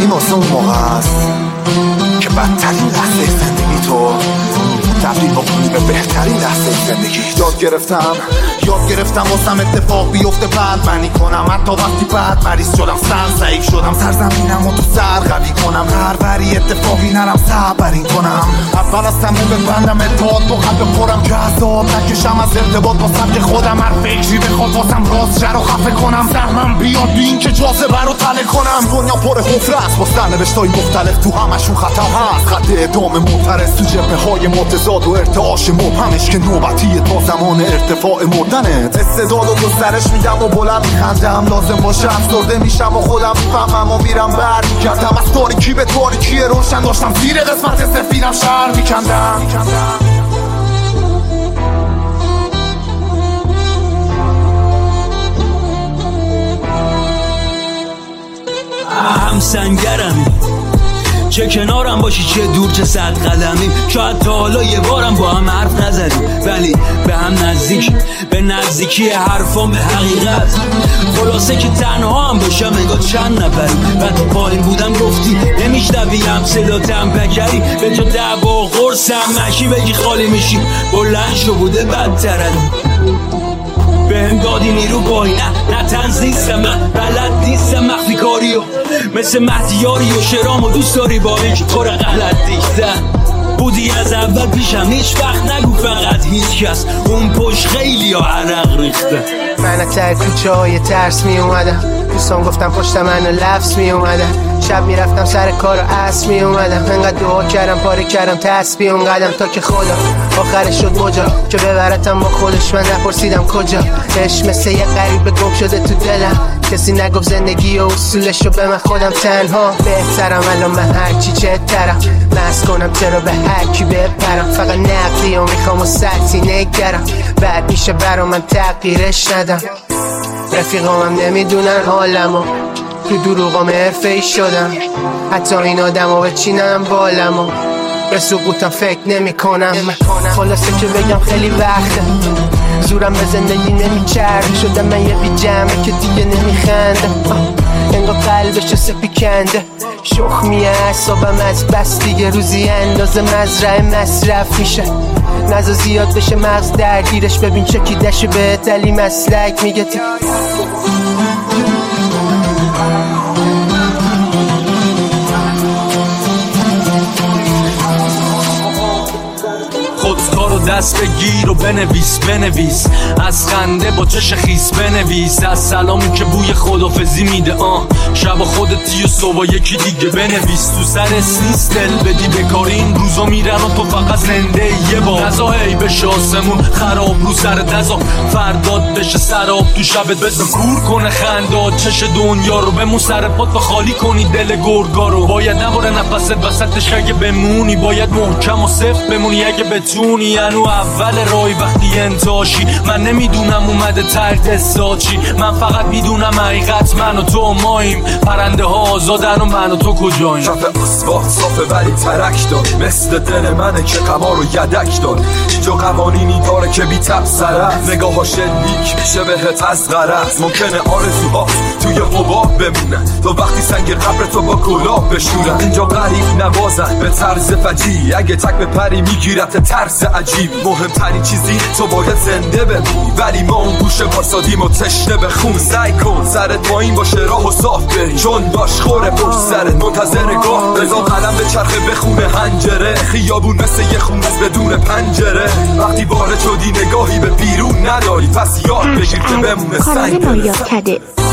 این واسه اون موقع است که بدترین لحظه زندگی تو تبدیل بکنی به بهترین لحظه زندگی. یاد گرفتم واسم اتفاق بیفته بعد منی کنم، حتی وقتی بعد مریض شدم ضعیف شدم سرزمینم و تو سر قوی کنم، هر بری اتفاقی نرم صبرین کنم، اول از تموم ببندم اتحاد با قلب پرم که عذاب نکشم از ارتباط با سبک خودم، هر فکری بخواد واسم راست شر و خفه کنم، سهمم بیاد بی این که جاذبه رو تله کنم. دنیا پر حفره است با سرنوشتای مختلف، تو همشون خطر هست، خط اعدام معترض تو جبهه‌های متضاد و ارتعاش مبهمش که نوبتیه تا زمان ارتفاع مردنت. استعداد و گسترش میدم و بلند میخندم، لازم باشه افسرده میشم و خودم میفهمم و میرم برمیگردم، از تاریکی به تاریکی روشن داشتم زیر قسمت سفیدم شهر میکندم. هم سنگرمی، چه کنارم باشی چه دور چه صد قدمی، شاید تا حالا یه بارم با هم حرف نزدیم ولی به هم نزدیک، به نزدیکی حرفام به حقیقت. خلاصه که تنها هم باشم انگار چند نفری، وقتی پایین بودم گفتی نمیشنویم صداتم بکری، به تو دعوا قرصم مشی بگی خالی میشی، بلند شو بوده بدترد به هم دادی نیرو بایی، نه تنز نیستم، من بلد نیستم مخفی کاریو مثل مهدیاری و شرام و دوست داری با اینکه تو را غلط دیختن بودی از اول پیشم، هیچ وقت نگو فقط هیچ کس، اون پشت خیلی ها عرق ریخته. من تر کوچه های ترس می اومدم، دوستان گفتم پشت منو لفظ می اومدم، شب می رفتم سر کار و عصر می اومدم، انقدر دعا کردم پاره کردم تسبیح اون قدم تا که خدا آخرش شد مجا که ببرتم با خودش. من نپرسیدم کجا، عشق مثل یه غریبه گم شده تو دلم، کسی نگفت زندگی و اصولشو به من خودم تنها بهترم. الان من هرچی چهترم مست کنم چرا به هرکی بپرم، فقط نقلی و میخوام و سطحی نگرم، بعد میشه برا من تغییرش ندم. رفیقامم نمیدونن حالمو، تو دروغام حرفه‌ای شدم، حتی این آدمو بچینم بالمو به سقوطم فکر نمی کنم. خلاصه که بگم خیلی وقته زورم به زندگی نمیچرد، شدم من یه بی جمعه که دیگه نمیخنده، انگار قلبشو سپی کنده، شخمیه اعصابم از بس دیگه روزی اندازه مزرعه مصرف میشه، نزا زیاد بشه مغز درگیرش، ببین چکیدش بهت علی مسلک میگه خودکارو دست بگیر و بنویس از خنده با چش خیس بنویس، از سلامی که بوی خدافزی میده شب خودتی و صبح یکی دیگه بنویس، تو سر نیست دل بدی بکاری این روزا میرن و تو فقط زنده یه بار، نزا هی بشه آسمون خراب رو سرت، نزا فرداد بشه سراب تو شبت، بزن کور کنه خنداد چش دنیا رو، بمون سر پات و خالی کنی دل گرگا رو، باید نباره نفست وسطش اگه بمونی، باید محکم و سفت بمونی اگه بتونی، انو اول رای وقتی انتاشی، من نمیدونم اومده ترد ساچی، من فقط میدونم حقیقت من و تو ماییم، پرنده ها آزادن و من و تو کجاییم. کف اسفالت صافه ولی ترک دار، مثل دل منه که قمار رو یدک دار، اینجا قوانینی داره که بی تبصره، نگاه ها شلیک میشه بهت از غرض، ممکنه آرزوها توی حباب بمونه تا وقتی سنگ قبر تو با گلاب بشورن، اینجا غریب نوازن به طرز فجی، اگه تک به پری میگیرت طرز عجیب، مهمترین چیزی تو باید زنده بمونی، ولی ما اون گوشه پاسادیم و تشنه بخون، سعی کن سرت پایین باشه راه و صاف بری، چون باش خوره پشت سرت منتظر گاه، بزا قلم به چرخه بخونه هنجره، خیابون مثل یه خونه بدون پنجره، وقتی وارد شدی نگاهی به بیرون نداری، پس یاد بگیر که بمونه سنگ کانال رویا کده